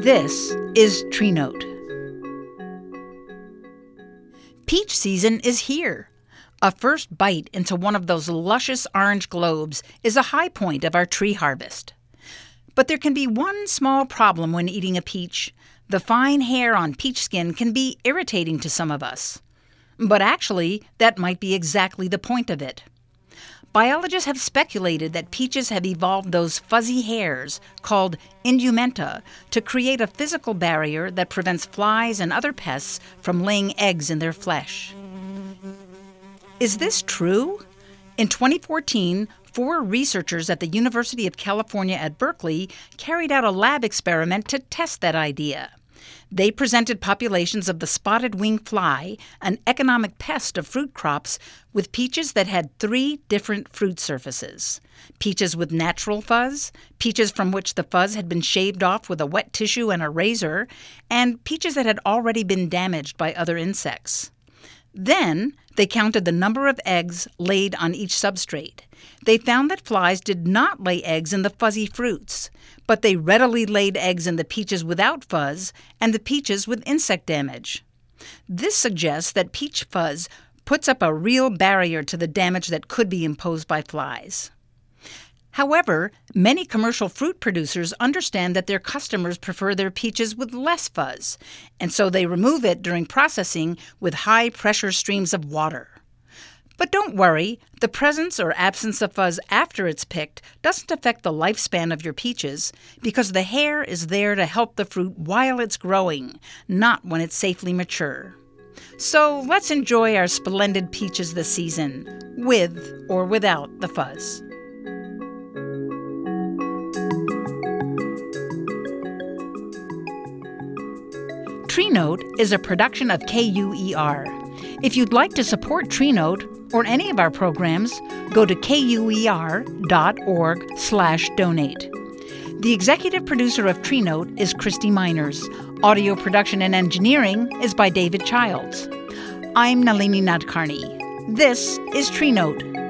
This is Tree Note. Peach season is here. A first bite into one of those luscious orange globes is a high point of our tree harvest. But there can be one small problem when eating a peach. The fine hair on peach skin can be irritating to some of us. But actually, that might be exactly the point of it. Biologists have speculated that peaches have evolved those fuzzy hairs, called indumenta, to create a physical barrier that prevents flies and other pests from laying eggs in their flesh. Is this true? In 2014, 4 researchers at the University of California at Berkeley carried out a lab experiment to test that idea. They presented populations of the spotted wing fly, an economic pest of fruit crops, with peaches that had 3 different fruit surfaces. Peaches with natural fuzz, peaches from which the fuzz had been shaved off with a wet tissue and a razor, and peaches that had already been damaged by other insects. Then they counted the number of eggs laid on each substrate. They found that flies did not lay eggs in the fuzzy fruits, but they readily laid eggs in the peaches without fuzz and the peaches with insect damage. This suggests that peach fuzz puts up a real barrier to the damage that could be imposed by flies. However, many commercial fruit producers understand that their customers prefer their peaches with less fuzz, and so they remove it during processing with high-pressure streams of water. But don't worry, the presence or absence of fuzz after it's picked doesn't affect the lifespan of your peaches, because the hair is there to help the fruit while it's growing, not when it's safely mature. So let's enjoy our splendid peaches this season, with or without the fuzz. Tree Note is a production of KUER. If you'd like to support Tree Note or any of our programs, go to kuer.org/donate. The executive producer of Tree Note is Christy Miners. Audio production and engineering is by David Childs. I'm Nalini Nadkarni. This is Tree Note.